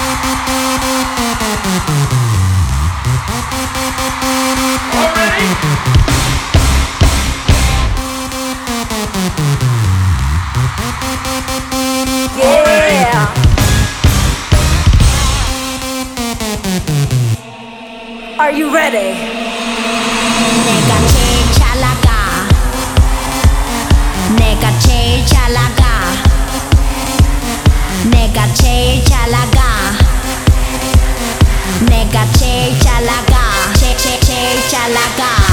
Yeah. Are you ready? 내가 제일 잘 나가. 내가 제일 잘 나가. 내가 제일 잘 나가. 내가 제일 잘 나가. 제일 잘 나가.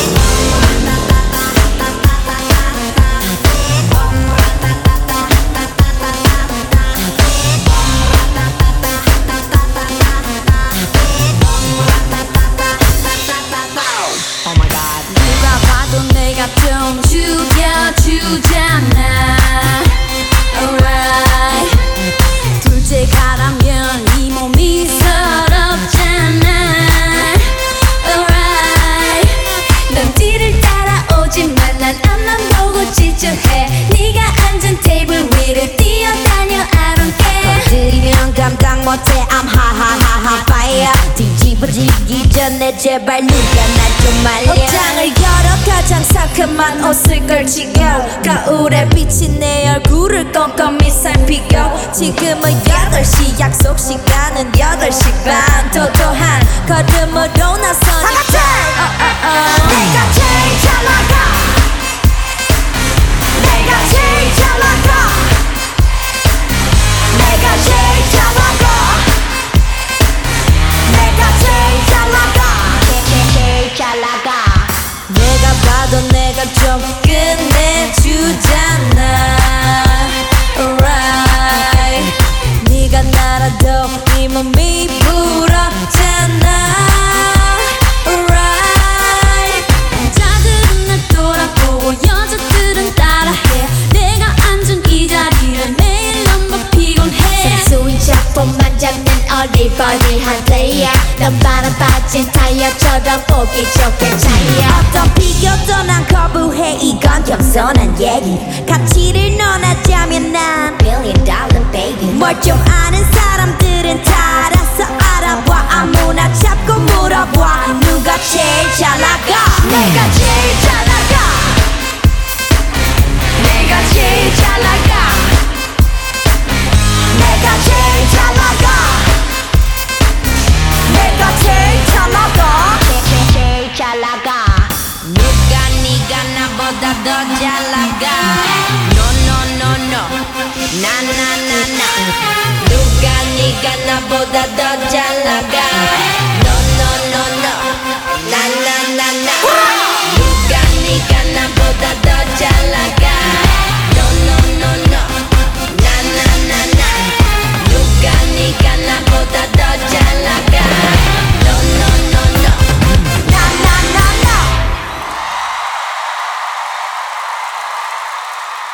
Oh my god. 누가 봐도 내가 좀 죽여주잖아. Alright. 둘째 가라면 이 몸이 서럽잖아. Alright. 넌 뒤를 따라오지만 난 앞만 보고 질주해. 네가 앉은 테이블 위를 뛰어다녀 I don't care. 건드리면 감당 못해 I'm 하하하하 fire. 뒤집어지기 전에 제발 누가 날 좀 말려. 옷장을 열어 가장 상큼한 옷을 걸치고 거울에 비친 내 얼굴을 꼼꼼히 살피고 지금은 8시 약속 시간은 8시 반 도도한 걸음으로 나서니까 내가 제일 잘 나가. 내가 제일 잘 나가. 내가 제일 잘 나가. 내가 제일 잘 나가. 제일 잘 나가. 내가 봐도 내가 좀 끝내주잖아. Alright. 네가 날아도 이 몸이 부럽잖아. Alright. 남자들은 날 돌아보고 여자들은 따라해. 내가 앉은 이 자리를 매일 너무 피곤해. 생수인 작품만 잡는 어리버리한 플레이어. 넌 바람 빠진 타이어처럼 보기 좋게 차이어. 어떤 비교도 난 거부해. 이건 겸손한 얘기. 가치를 논하자면 난 $1 billion baby. 뭘 좀 아는 사람들은 다 알아서 알아봐. 아무나 잡고 물어봐. 누가 제일 잘 나가. 내가 제일 잘 나가. 내가 제일 잘 나가. 내가 제일 잘 나가. 내가 제일 잘 나가. 제일 잘 나가. 누가 네가 나보다 더 잘 나가. No no no no. 나 나 나 나. 누가 네가 나보다 더 잘